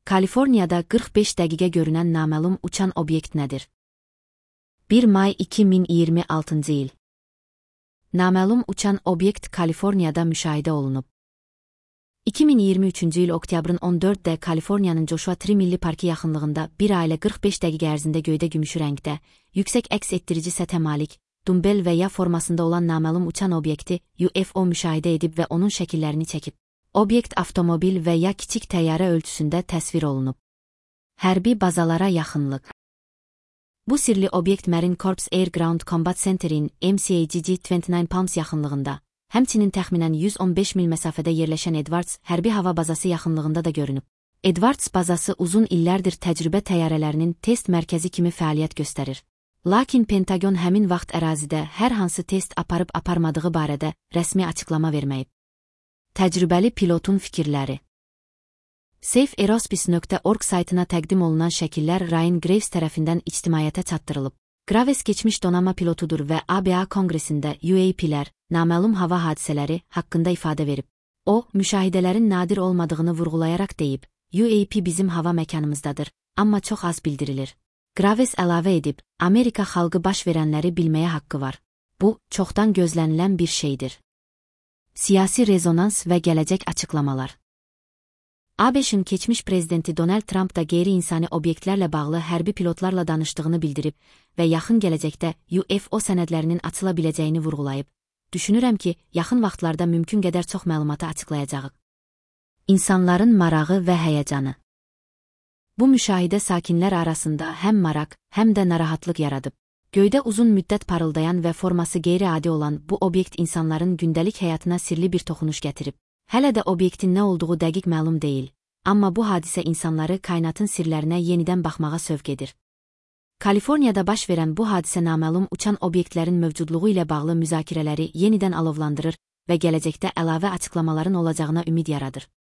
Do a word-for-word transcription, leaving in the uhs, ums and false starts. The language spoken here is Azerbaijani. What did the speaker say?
Kaliforniyada qırx beş dəqiqə görünən naməlum uçan obyekt nədir? bir may iki min iyirmi altıncı il. Naməlum uçan obyekt Kaliforniyada müşahidə olunub. iki min iyirmi üçüncü il oktyabrın on dördündə Kaliforniyanın Joshua Tree Milli Parkı yaxınlığında bir ailə qırx beş dəqiqə ərzində göydə gümüşü rəngdə, yüksək əks etdirici səthə malik, dumbel və ya formasında olan naməlum uçan obyekti U F O müşahidə edib və onun şəkillərini çəkib. Obyekt avtomobil və ya kiçik təyyarə ölçüsündə təsvir olunub. Hərbi bazalara yaxınlıq. Bu sirli obyekt Marine Corps Air Ground Combat Center'in M C A G G iyirmi doqquz Palms yaxınlığında, həmçinin təxminən yüz on beş mil məsafədə yerləşən Edwards hərbi hava bazası yaxınlığında da görünüb. Edwards bazası uzun illərdir təcrübə təyyarələrinin test mərkəzi kimi fəaliyyət göstərir. Lakin Pentagon həmin vaxt ərazidə hər hansı test aparıb aparmadığı barədə rəsmi açıqlama verməyib. Təcrübəli pilotun fikirləri. safe aerospace nöqtə org saytına təqdim olunan şəkillər Ryan Graves tərəfindən ictimaiyyətə çatdırılıb. Graves keçmiş donanma pilotudur və A B A Konqresində U A P'lər, naməlum hava hadisələri haqqında ifadə verib. O, müşahidələrin nadir olmadığını vurğulayaraq deyib, U A P bizim hava məkanımızdadır, amma çox az bildirilir. Graves əlavə edib, Amerika xalqı baş verənləri bilməyə haqqı var. Bu, çoxdan gözlənilən bir şeydir. Siyasi rezonans və gələcək açıqlamalar. A B Ş'ın keçmiş prezidenti Donald Trump da qeyri-insani obyektlərlə bağlı hərbi pilotlarla danışdığını bildirib və yaxın gələcəkdə U F O sənədlərinin açıla biləcəyini vurğulayıb. Düşünürəm ki, yaxın vaxtlarda mümkün qədər çox məlumatı açıqlayacağıq. İnsanların marağı və həyəcanı. Bu müşahidə sakinlər arasında həm maraq, həm də narahatlıq yaradıb. Göydə uzun müddət parıldayan və forması qeyri-adi olan bu obyekt insanların gündəlik həyatına sirli bir toxunuş gətirib. Hələ də obyektin nə olduğu dəqiq məlum deyil, amma bu hadisə insanları kainatın sirlərinə yenidən baxmağa sövq edir. Kaliforniyada baş verən bu hadisə naməlum uçan obyektlərin mövcudluğu ilə bağlı müzakirələri yenidən alovlandırır və gələcəkdə əlavə açıqlamaların olacağına ümid yaradır.